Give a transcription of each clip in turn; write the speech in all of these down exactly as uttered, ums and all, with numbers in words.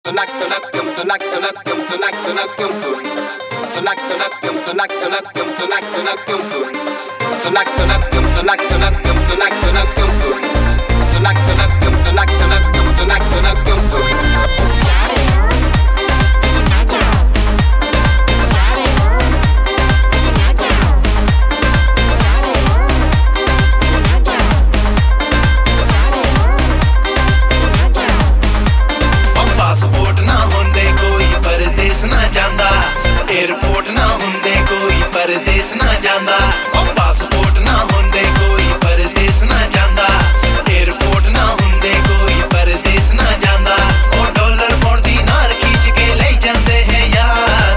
Passport ना होंदे कोई परदेस ना जांदा, एयरपोर्ट ना होंदे कोई परदेस ना जांदा। ओ पासपोर्ट ना होंदे कोई परदेस ना जांदा, एयरपोर्ट ना होंदे कोई परदेस ना जांदा। ओ डॉलर पौंड दीनार खींच के ले जांदे हैं यार,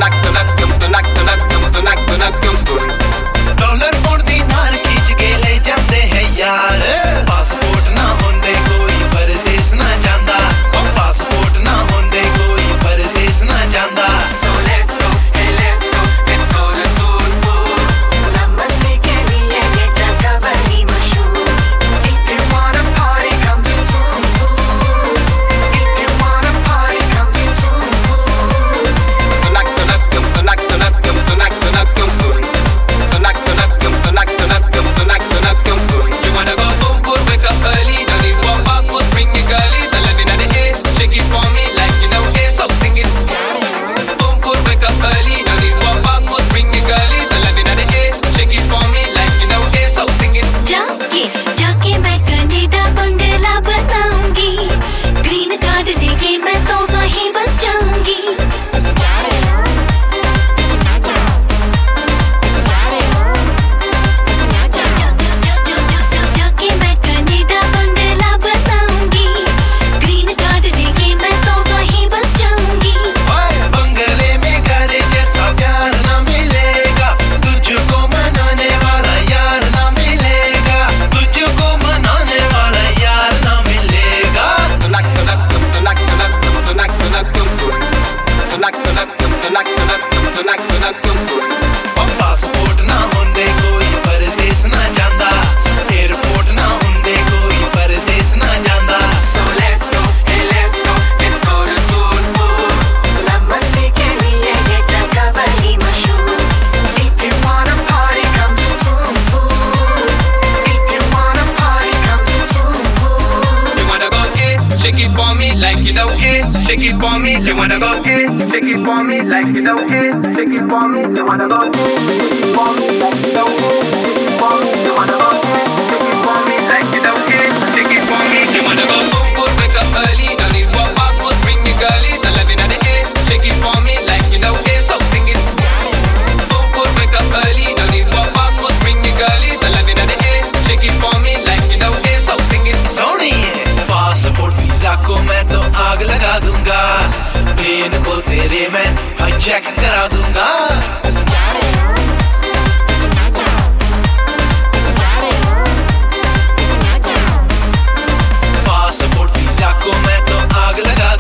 डॉलर पौंड दीनार खींच के ले जांदे हैं यार। पासपोर्ट ना होंदे कोई परदेस ना जांदा, ओ पासपोर्ट ना होंदे कोई परदेस ना जांदा। So let's go, hey let's go, let's go to Turku. नमस्ते के लिए ये जगह बड़ी मशहूर। If you wanna party, come to Turku. If you wanna party, come to Turku. You wanna go Tumkur, wake up early, don't need more passport, bring your girlie. The loving of the air, shake it for me like you know it, so sing it. Tumkur, wake up early, don't need more passport, bring your girlie. The loving of the air, shake it for me like you know it, so sing it. जाके जाके मैं Canada बंगला बनाऊंगी, green card लेके मैं तो वहीं बस जाऊंगी। जाके मैं कनाडा बंगला बनाऊंगी, ग्रीन कार्ड लेके मैं तो वहीं बस जाऊंगी। बंगले में घर जैसा प्यार ना मिलेगा, तुझको मनाने वाला यार ना मिलेगा, तुझको मनाने वाला यार ना मिलेगा। ओ पासपोर्ट ना होंदे कोई परदेस ना जांदा, एयरपोर्ट ना होंदे कोई परदेस ना जांदा। So let's go, hey let's go, let's go to Turku. नमस्ते के लिए ये जगह बड़ी मशहूर। If you wanna party, come to Turku. If you wanna party, come to Turku. You wanna go eh, shake it for me like you know it, shake it for me. You wanna go eh, shake it for me like you know it, shake it for me. You wanna go eh, shake it for me like you know it, shake it for me. You wanna go eh, shake it for me like you know it, shake it for me. You wanna go Tumkur, wake up early, don't need more passport, bring your girlie. The loving of the air, shake it for me like you know it, so sing it. Tumkur, wake up early, don't need more passport, bring your girlie. The loving of the air, shake it for me like you know it, so sing it. Soni है passport visa को मैं तो आग लगा दूंगा, plane को तेरे मैं हाईजैक करा दूंगा। पासपोर्ट वीजा को मैं तो आग लगा